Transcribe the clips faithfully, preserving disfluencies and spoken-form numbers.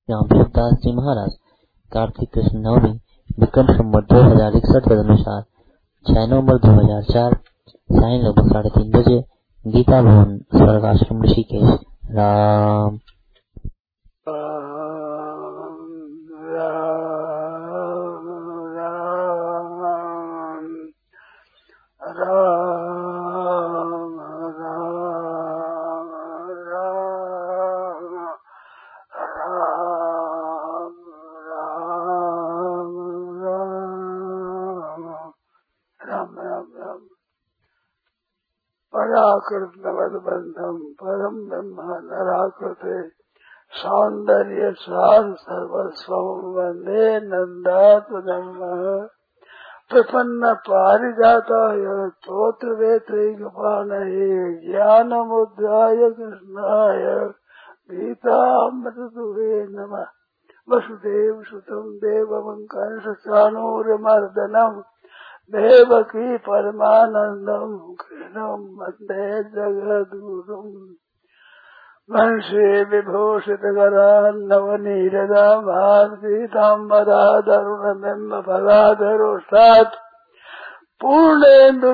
यहाँ भीमदास जी महाराज कार्तिक कृष्ण नवमी विक्रम संवत दो हजार इकसठ तदनुसार छह नवम्बर दो हजार चार सायं लगभग साढ़े तीन बजे गीता भवन स्वर्गाश्रम ऋषिकेश। राम पराकृत नवदबंधम परम ब्रह्म नराकृते सौंदर्य सार सर्वस्वं वंदे नंदात्मजं प्रपन्न पारिजाताय स्तोत्र वेत्रैकपाणये ज्ञानमुद्राय कृष्णाय गीतामृतदुहे नमः। वसुदेव सुतं देवं कंसचाणूरमर्दनम् देवकी परमानंदम कृष्णं वंदे जगद्गुरुम्। वंशे विभूषितकरान्नवनीरदा भारतीताम्बरादरुणबिम्बफलाधरोष्ठात् पूर्णेन्दु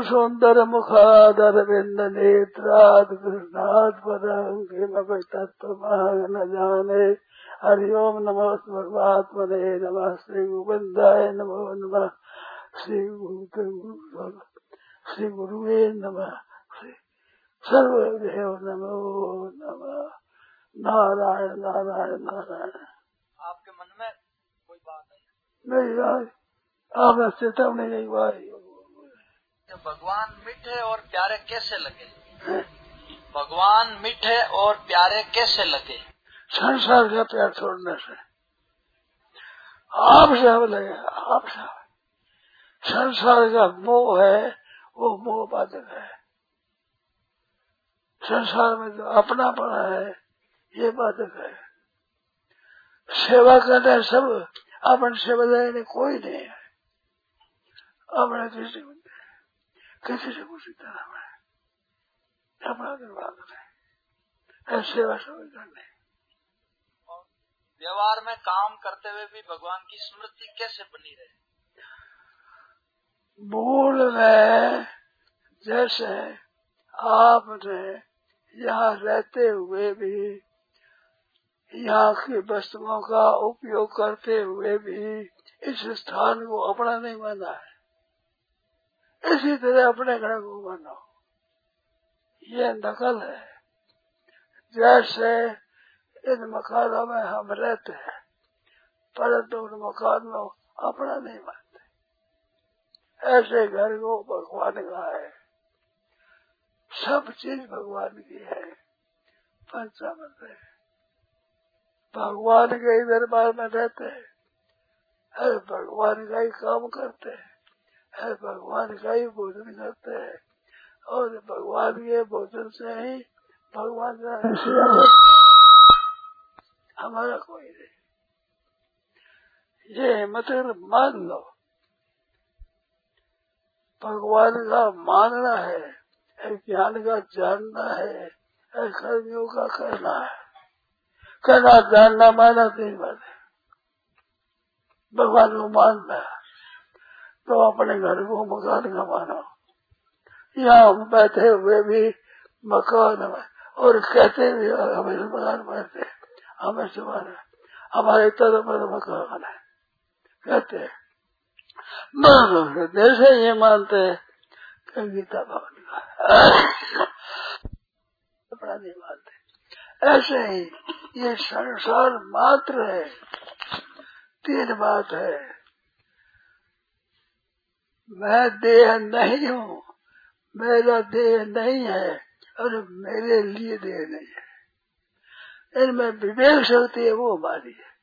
सुन्दरमुखादरविन्दनेत्रात् कृष्णात् पदं किमपि तत्त्वमहं न जाने। हरि ओम् नमः परमात्मने नमः श्रीगोविन्दाय नमो नमः श्री गुरु श्री गुरुवे नमः श्री सर्वदेव नमो नमः। नारायण नारायण नारायण। आपके मन में कोई बात है? नहीं भाई, आपने चेतावनी नहीं भाई। तो भगवान मीठे और प्यारे कैसे लगे? भगवान मीठे और प्यारे कैसे लगे? संसार का प्यार छोड़ने से आपसे अब लगे। आपसे संसार का मोह है, वो मोह बाधक है। संसार में जो अपनापन है ये बाधक है। सेवा करने सब अपन सेवा देने कोई नहीं है। अपने किसी किसी से कुछ तरह में अपना निर्वाह है सेवा सब करने। व्यवहार में काम करते हुए भी भगवान की स्मृति कैसे बनी रहे? मूल में जैसे आपने यहाँ रहते हुए भी यहाँ की वस्तुओं का उपयोग करते हुए भी इस स्थान को अपना नहीं माना है, इसी तरह अपने घर को मानो। ये नकल है। जैसे इन मकानों में हम रहते हैं परंतु उन मकानों अपना नहीं मानते, ऐसे घर को भगवान का है। सब चीज भगवान की है। पंचामृत है भगवान के ही दरबार में रहते हैं, हर भगवान का ही काम करते हैं, हर भगवान का ही भोजन करते हैं और भगवान के भोजन से ही भगवान का हमारा कोई नहीं। ये मतलब मान लो भगवान का मानना है, ज्ञान का जानना है, कर्मियों का करना है। करना जानना माना तीन बात है। भगवान को मानना तो अपने घर को मकान का मानो। यहाँ हम बैठे हुए भी मकान में और कहते भी हमें मकान बैठते हमें सुमाना हमारे तरफ मकान है कहते हैं। जैसे ये मानते हैं कि गीता भवन का अपना नहीं मानते। ऐसे ही ये संसार मात्र है। तीन बात है, मैं देह नहीं हूँ, मेरा देह नहीं है और मेरे लिए देह नहीं है। इनमें विवेक शक्ति है वो हमारी है।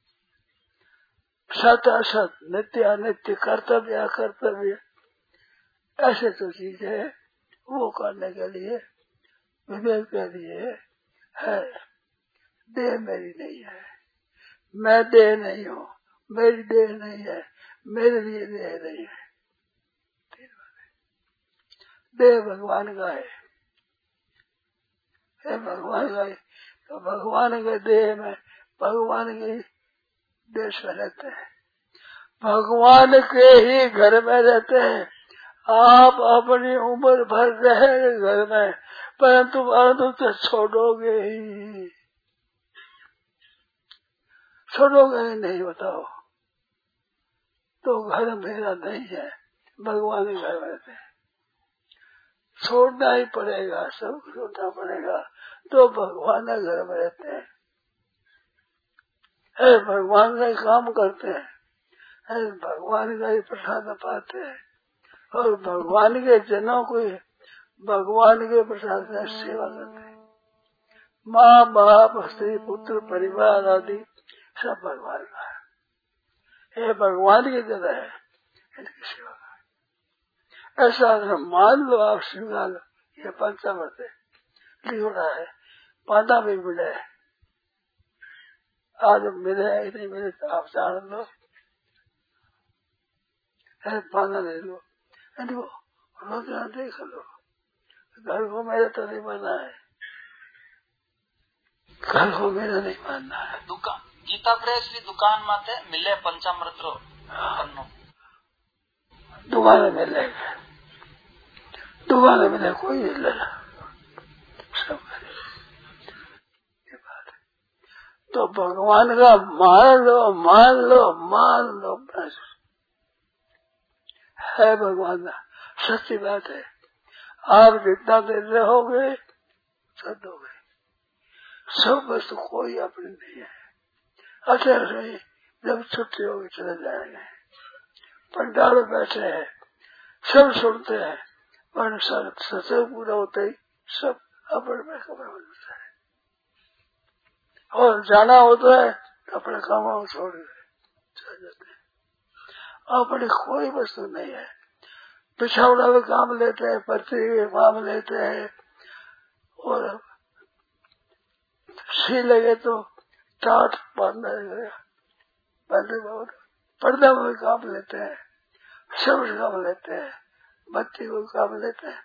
सत असत नित्य अनित्य कर्तव्य अकर्तव्य ऐसे तो चीज है वो करने के लिए विवेक के लिए है। देह मेरी नहीं है, मैं देह नहीं हूँ, मेरी देह नहीं है, मेरे लिए देह नहीं है। देह भगवान का है, है भगवान का है। तो भगवान के देह में भगवान के देश में रहते हैं, भगवान के ही घर में रहते हैं। आप अपनी उम्र भर रहेंगे घर में, परंतु परंतु तो छोड़ोगे ही, छोड़ोगे ही नहीं, बताओ। तो घर मेरा नहीं है, भगवान के घर में रहते हैं, छोड़ना ही पड़ेगा, सब छोड़ना पड़ेगा, तो भगवान के घर में रहते हैं। है भगवान का ही काम करते हैं, है भगवान का ही प्रसाद पाते हैं, और भगवान के जनों को भगवान के प्रसाद से सेवा करते हैं। माँ बाप स्त्री पुत्र परिवार आदि सब भगवान का है, ये भगवान की जगह है, इनकी सेवा का। ऐसा मान लो, आप स्वीकार लो, ये पंचामृत लिखा है, पादा भी मिले, आज मिले नहीं मिले तो आप जान लो, पाना ले लो, रोजना देख लो, घर को मेरा तो नहीं मानना है, घर को मेरा नहीं मानना है। दुकान गीता प्रेस की दुकान माते मिले पंचामृत रो दुकान में मिलेगा, दुकान में मिले कोई नहीं लेना, सब ये बात है। तो भगवान का मान लो, मान लो, मान लो, बस है भगवान का, सच्ची बात है। आप जितना देर रहोगे सब दोगे, सब वस्तु कोई अपनी नहीं है। अच्छा से जब छुट्टी होगी चले जाएंगे, पंडाल बैठे हैं, सब सुनते हैं, पर सत्संग पूरा होता ही सब अपने में कमरे में जाते हैं, और जाना होता है अपने कामों छोड़ चले जाते हैं। अपनी कोई वस्तु नहीं है, पिछावड़ा में काम लेते हैं, पत्नी में काम लेते हैं, और सी लगे तो टाट बांधना गया, पर्दा में काम लेते हैं, सब काम लेते हैं, बत्ती को काम लेते हैं,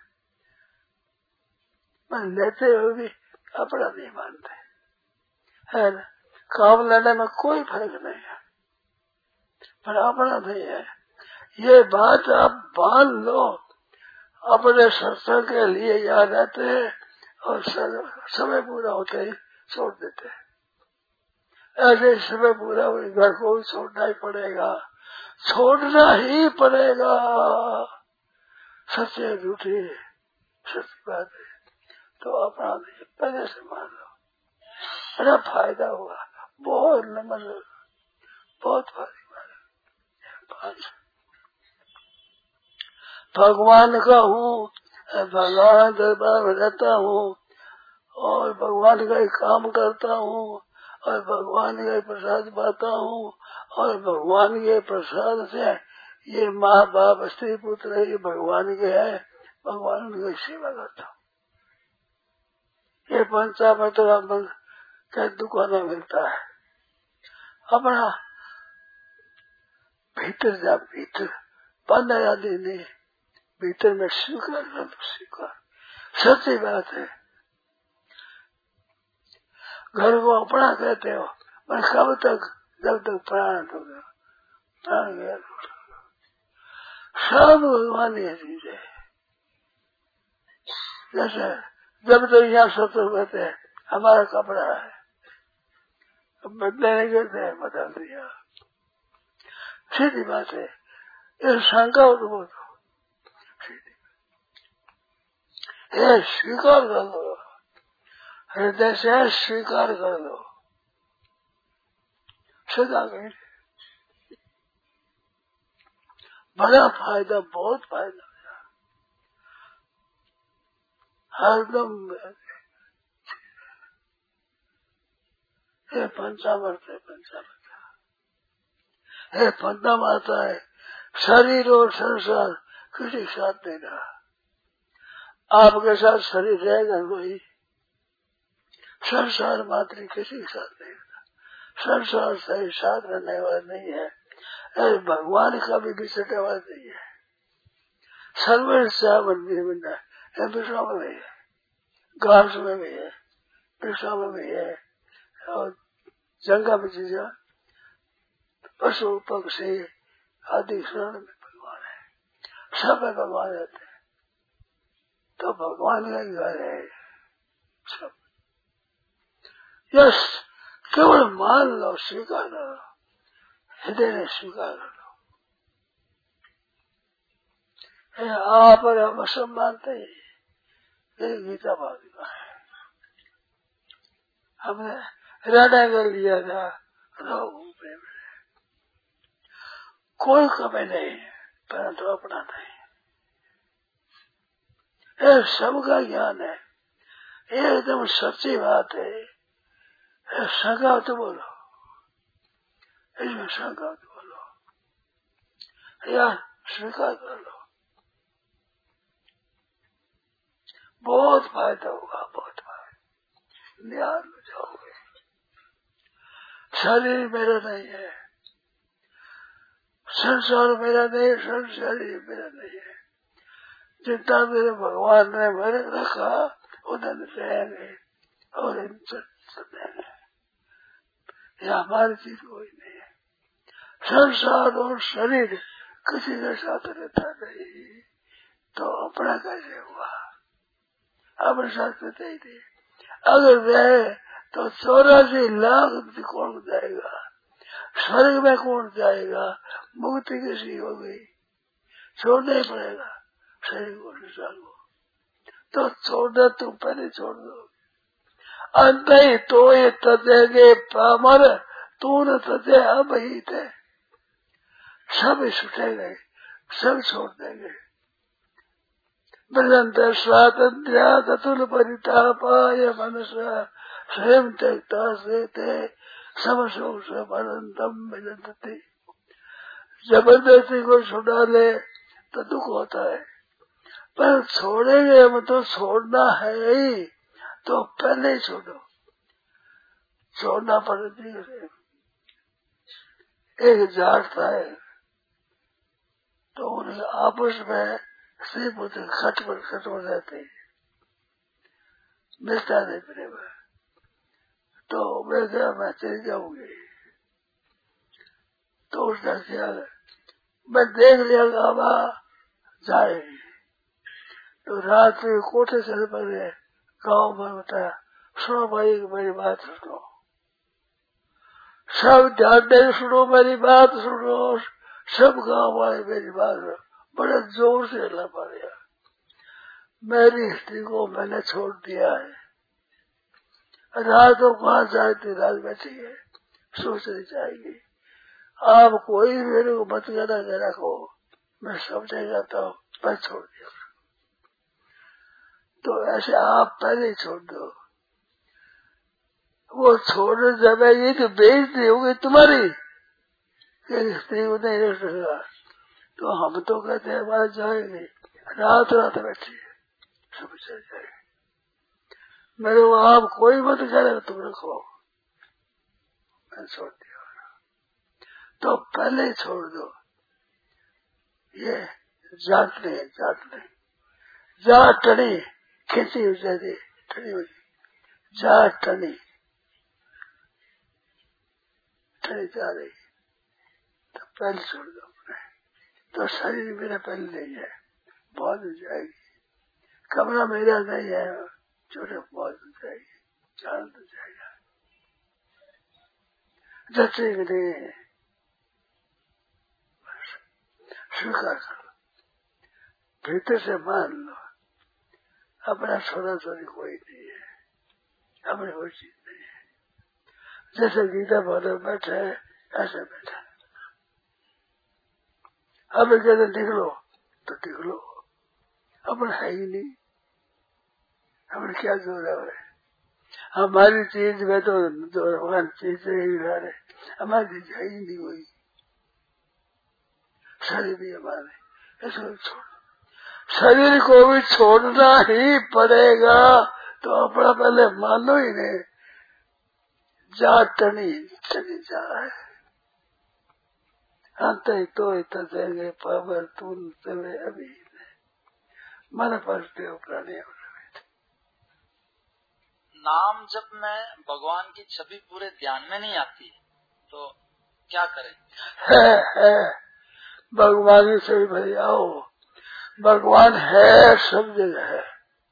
पर लेते हुए भी अपना नहीं मानते है ना। काम लेने में कोई फर्क नहीं है, पर अपना नहीं है। ये बात आप मान लो, अपने सत्संग के लिए याद रहते हैं, और समय पूरा होते ही छोड़ देते हैं। ऐसे समय पूरा हुई घर को छोड़ना ही पड़ेगा, छोड़ना ही पड़ेगा, सच्चे झूठी सच्ची बात है। तो अपना नहीं, पहले से मान लो, बड़ा फायदा हुआ, बहुत नमन, बहुत फायदा। भगवान का हूँ, भगवान दरबार में रहता हूँ, और भगवान का ही काम करता हूँ, और भगवान के प्रसाद पाता हूँ, और भगवान के प्रसाद से ये माँ बाप स्त्री पुत्र ये भगवान के है, भगवान की सेवा करता हूँ। ये पंचामृत क्या दुकान में मिलता है, अपना भीतर जा, भीतर पंद्रह आदि नहीं, भीतर में स्वीकार कर लो, स्वीकार सच्ची बात है। घर को अपना कहते हो, पर कब तक, जब तक प्राण तो प्राण गया, सब भगवान ये चीज है। जैसे जब तक यहाँ सत्संग कहते हैं हमारा कपड़ा है, अब बदले नहीं कहते हैं, बदल दिया, सीधी बात है। ये शंका हो तो बोलो, ये स्वीकार कर लो, हृदय से स्वीकार कर लो, सदा कहीं बड़ा फायदा, बहुत फायदा हरदम। ये पंचामृत है, पंचामृत है, पंचम आता है, शरीर और संसार किसी साथ नहीं रहा, आपके साथ शरीर रहेगा कोई, संसार मात्र किसी के साथ नहीं रहा, संसार सही साथ रहने वाला नहीं है, अरे भगवान का भी बिछड़ने वाला नहीं है। सर्वर मंदिर में है, विश्राम में है, घास में भी है, विश्राम में भी है, और जंगम जीजा पशु पक्षी आदि शरण में भगवान है, सब में भगवान रहते हैं, तो भगवान का घर है सब। यस केवल मान लो, स्वीकार करो, हृदय ने स्वीकार कर लो। आप और हम सब मानते हैं ये गीता भागवत है। हमने राधा कर लिया था रोग प्रेम, कोई कमी नहीं, परंतु अपना नहीं। ये सबका ज्ञान है, एकदम सच्ची बात है। शंका तो बोलो, इसमें शंका तो बोलो या स्वीकार कर लो, बहुत फायदा होगा, बहुत फायदा, ध्यान में जाओगे। शरीर मेरा नहीं है, संसार मेरा नहीं, शरीर मेरा नहीं है। जितना मेरे भगवान ने मेरे रखा उधर रहेंगे और इन देंगे, यह हमारी चीज कोई नहीं है। संसार और शरीर किसी के साथ रहता नहीं, तो अपना कैसे हुआ? अपने साथ रहते ही नहीं। अगर रहे तो चौरासी लाख कौन जाएगा, स्वर्ग में कौन जाएगा, मुक्ति कैसी हो गई? छोड़ना ही पड़ेगा शरीर को, निशान को। तो छोड़ना तुम पहले छोड़ दो। अंत ही तो ये तजेगे पामर, तू न तजे अब ही थे। सब छूटेंगे, सब छोड़ देंगे। निरंतर स्वातंत्र ततुल परितापाय मनुष्य स्वयं त्यक्ता से थे समशोक से अनंतम मिलती। जबरदस्ती को छुड़ा ले तो दुख होता है, पर छोड़ेंगे हम तो छोड़ना है ही, तो पहले ही छोड़ो। छोड़ना पड़ती है। एक जाट था, तो उन्हें आपस में स्त्री पुत्र खटपट खटपट रहते, मिलता नहीं प्रेम। तो मैं क्या मैं चली जाऊंगी, तो उसने क्या मैं देख लिया गावा जाएगी। तो रात में कोठे से पर गाँव में बताया, सुनो भाई मेरी बात सुनो, सब ध्यान दे सुनो, मेरी बात सुनो। सब गाँव वाले मेरी बात सुनो, बड़े जोर से हल्ला पड़ा। मेरी स्त्री को मैंने छोड़ दिया है, रात को कहाँ जाती, रात बैठी है, सोचनी जाएगी। आप कोई मेरे को मत कहना के रखो, मैं समझेगा तो मैं छोड़ दिया। तो ऐसे आप पहले ही छोड़ दो। वो छोड़ने जाएगी तो बेइज्जती होगी तुम्हारी, स्त्री को नहीं रख सकेगा। तो हम तो कहते हैं हमारे जाएंगे, रात रात बैठी सब चल जाएगी। मेरे को आप कोई मत करेगा, तुम रखो, मैं छोड़ दिया। तो पहले ही छोड़ दो। ये जात नहीं, जात नहीं, जा टनी खिंची हो जाती, ठनी हुई जा टनी ठनी जा रही, तो पहले छोड़ दो। तो शरीर मेरा पहले नहीं है, बहुत हो जाएगी। कमरा मेरा नहीं है, छोटे बहुत हो जाएगी, जान तो जाएगा। जैसे नहीं स्वीकार कर लो, भीतर से मान लो, अपना छोड़ा छोड़ी कोई नहीं है, अपनी कोई चीज नहीं है। जैसे गीता बोले बैठे ऐसे बैठा, अब कहते निकलो तो निकलो, अपन है ही नहीं, अपन क्या जोर है? हमारी चीज में तो भगवान चीज ही रहे, हमारी चीज है ही नहीं कोई। शरीर भी हमारे, इसको छोड़, शरीर को भी छोड़ना ही पड़ेगा। तो अपना पहले मानो ही नहीं, जा टनी चली जा है। अंत तो तजेंगे पावर तुम तवे अभी मन पड़ते हो प्राणी। नाम जप में भगवान की छवि पूरे ध्यान में नहीं आती, तो क्या करें? है है भगवान की छवि भर आओ, भगवान है, सब जगह है।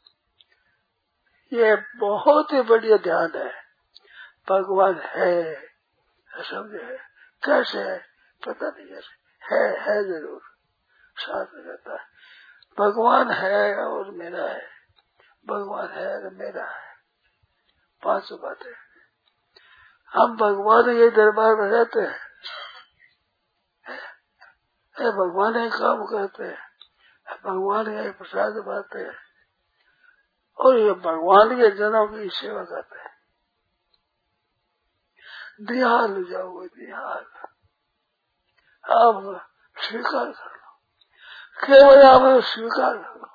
ये बहुत ही बढ़िया ध्यान है, भगवान है सब जगह। कैसे है पता नहीं, कैसे है, है जरूर, साथ में रहता है। भगवान है और मेरा है, भगवान है और मेरा है, पांच बातें। हम भगवान के दरबार में रहते हैं, भगवान के काम करते हैं, भगवान के प्रसाद पाते हैं और ये भगवान के जनों की सेवा करते हैं। दिहाल जाओगे, दिहाल आप स्वीकार कर लो, केवल आप स्वीकार कर लो,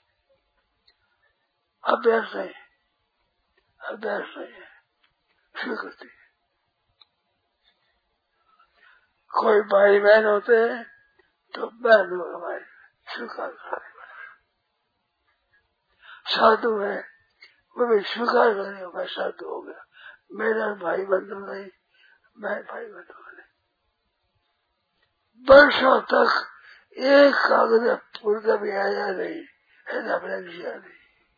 अभ्यास नहीं, अभ्यास नहीं है, स्वीकृति। कोई भाई बहन होते हैं तो बहन होगा भाई, स्वीकार करें। साधु है वो भी स्वीकार करेगा, मैं साधु हो गया, मेरा भाई बंधु नहीं, मैं भाई बंधु नहीं। वर्षों तक एक कागज पूर्व भी आया नहीं, ऐसा अपने किया नहीं।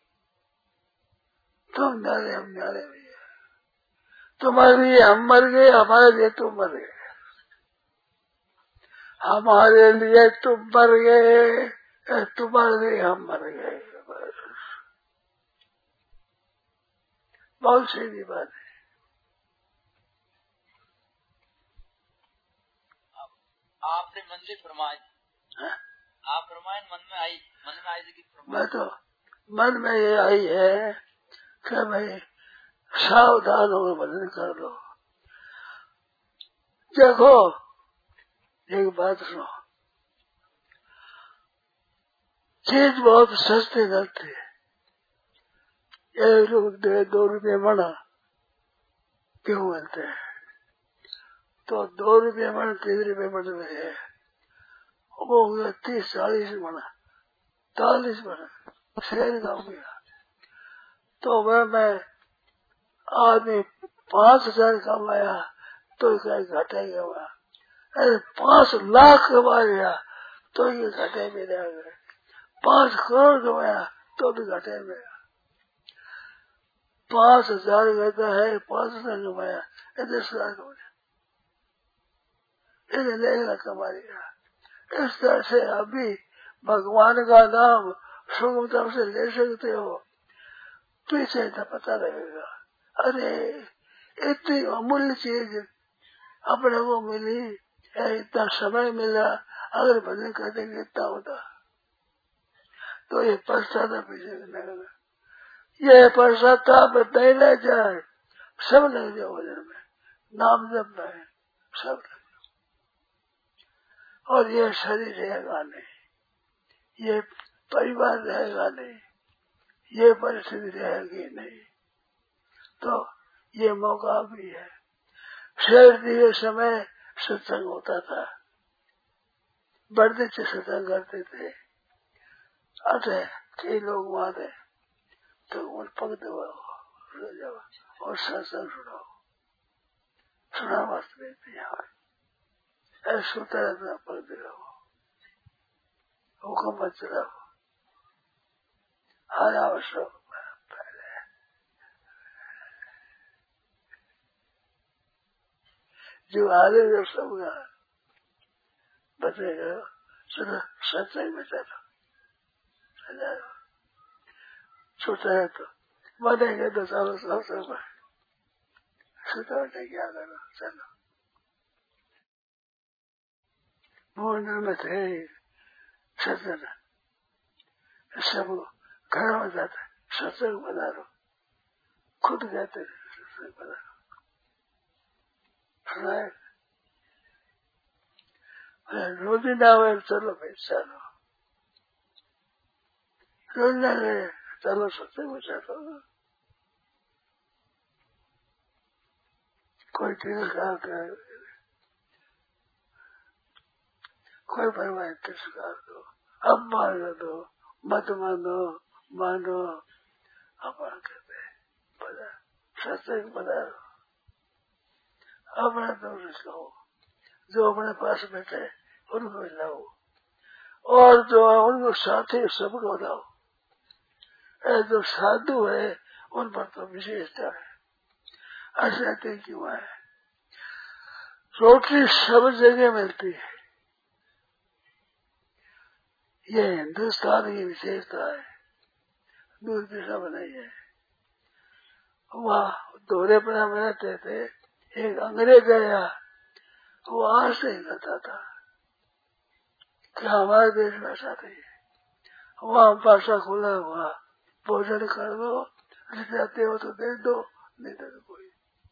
तुम न्यारे हम न्यारे नहीं है, तुम्हारे लिए हम मर गए, हमारे लिए तुम मर गए, हमारे लिए तुम मर गए, तुम्हारे लिए हम मर गए। बहुत सीधी बात है। आपने मन से फरमाए, आप फरमाए मन में आई, मन में आई थी मैं तो मन में ये आई है कि भाई सावधान हो भजन कर लो। देखो एक बात सुनो, चीज बहुत सस्ती मिलती है, एक रुपये दो रुपये मना क्यों मिलते हैं, तो दो रुपये मन तीन रुपये बढ़ रहे हैं, वो हो गया तीस चालीस मना, चालीस मना शेर का हो गया। तो वह मैं आदमी पांच हजार कमाया तो क्या घाटे गया, अरे पांच लाख कमा लिया तो ये घाटे में रह गए, पांच करोड़ कमाया तो भी घाटे में, पांच हजार कहता है पांच हजार कमाया दस हजार कमाया, इन्हें लेगा कमा लिया। इस तरह से अभी भगवान का नाम सुगमता से ले सकते हो, पीछे तो पता लगेगा, अरे इतनी अमूल्य चीज अपने को मिली, इतना समय मिला, अगर भजन करने के इतना होता तो ये पश्चाताप पीछे लगेगा। ये पश्चाताप नहीं ले जाए, सब लग जाओ भजन में, नाम जप में सब लग जाओ, और ये शरीर रहेगा नहीं, ये परिवार रहेगा नहीं, ये परिस्थिति रहेगी नहीं, तो ये मौका भी है। शेर दिए समय सत्संग होता था, बड़े से सत्संग करते थे, आते कई लोग वहां थे तो उन पग दबाओ और सत्संग सुनाओ, सुना वास्तव में ऐसा सुनता रहता, पग दिलाओ, हुक्म मत चलाओ, हर आवश्यक जो आगे जो सबका बचेगा, चलो सत्संग में चलो, छोटा है तो बनेंगे तो चलो सत्संग में, छोटा बटे क्या करो, चलो मंदिर में थे सत्संग, सब घर में जाते सत्संग बना लो, खुद कहते सत्संग बना लो, सुनाए रोज ना हुए चलो भाई चलो, रोज ना गए चलो सत्संग में चलो, कोई तिरस्कार करे, कोई परवाह तिरस्कार दो, अब मान दो, मत मानो, मानो, अपन कहते हैं सत्संग पधारो, अपना दोष कहो, जो अपने पास बैठे उनको मिलाओ, और जो उनको साथी सबको बताओ। जो साधु है उन पर तो विशेषता है, ऐसे क्यों है? रोटी सब जगह मिलती है, ये हिंदुस्तान की विशेषता है, दूसरी सब नहीं है। वहाँ दौरेपना में रहते थे, एक अंग्रेज आया, वो आज से ही कहता था कि हमारे देश में ऐसा नहीं है, वहाँ भाषा खुला हुआ, भोजन कर दो, जाते हो तो दे दो, नहीं दे दो कोई,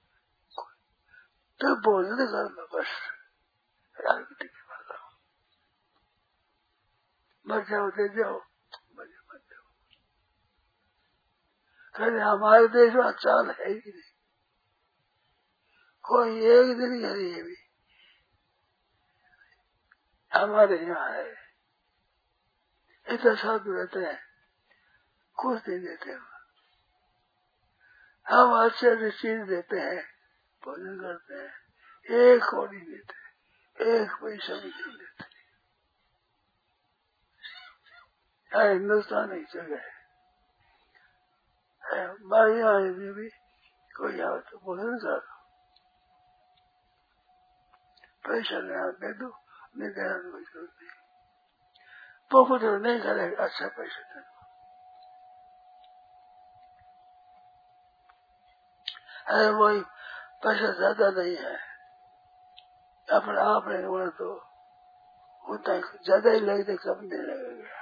तो भोजन कर दो बस, राजनीति की बात हो, मर जाओ दे जाओ, मर जाओ। कहते हमारे देश में चाल है ही नहीं, कोई एक दिन के लिए भी हमारे यहाँ है, इतना साधु रहते हैं, कुछ नहीं देते हैं, हम अच्छे अच्छी चीज देते हैं, भोजन करते हैं, एक को नहीं देते, एक पैसा भी नहीं देते। हिंदुस्तान एक जगह है, हमारे यहाँ में भी कोई आवे तो भोजन कर दो, पैसा लेना दे दो, नहीं देना कोई जरूरत नहीं, पोपट नहीं करेगा, अच्छा पैसा दे दो। अरे वही पैसा ज्यादा नहीं है, अपने आप नहीं बोला तो उतना ज्यादा ही लगते, कम नहीं लगेगा।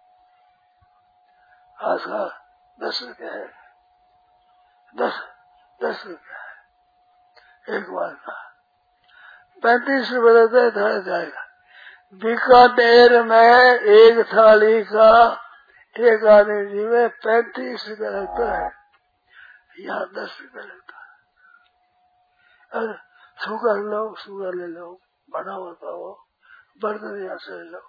आज का दस रुपया है, दस दस रुपया है एक बार का, पैंतीस रुपये लगता है थाली जाएगा। बीकानेर में एक थाली का एक आदमी जी में पैंतीस रुपया लगता है, यहाँ दस रुपया लगता है। अरे सूखा लो, सूखा ले लो, बना होता हो, बर्तन यहाँ से ले लो,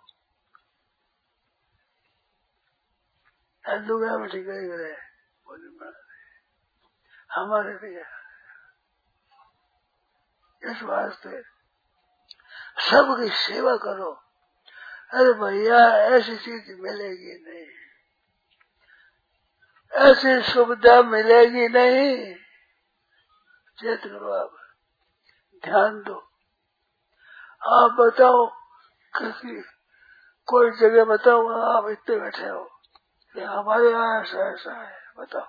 लुगा में ठीक करे हमारे लिए। इस वास्ते सबकी सेवा करो। अरे भैया ऐसी चीज मिलेगी नहीं, ऐसी सुविधा मिलेगी नहीं, चेत करो, आप ध्यान दो। आप बताओ किसी कोई जगह बताओ, आप इतने बैठे हो, हमारे यहाँ ऐसा ऐसा है, बताओ,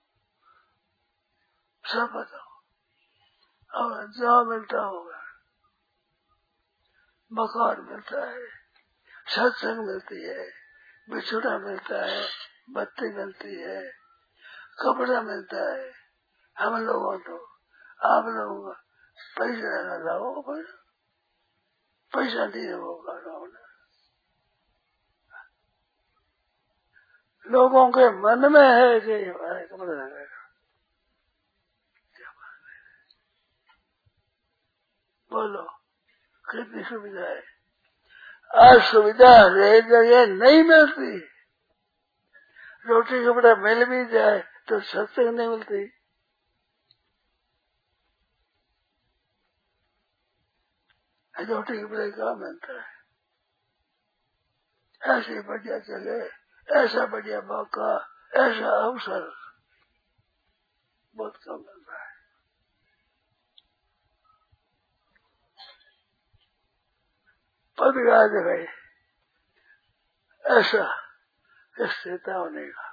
सब बताओ। और जहाँ मिलता होगा, मकान मिलता है, सत्संग मिलती है, बिछुड़ा मिलता है, बत्ती मिलती है, कपड़ा मिलता है, हम लोगों तो आप लोगों का पैसा लगाओ, पैसा नहीं होगा। लोगों के मन में है कि हमारे कपड़ा लगेगा, बोलो कितनी सुविधा है। आज सुविधा हर जगह नहीं मिलती, रोटी कपड़ा मिल भी जाए तो सत्संग नहीं मिलती। रोटी कपड़ा क्या मिलता है? ऐसे बढ़िया चले, ऐसा बढ़िया मौका, ऐसा अवसर बहुत कम मिलता है। पद गाज गए ऐसा किस चेता होने का।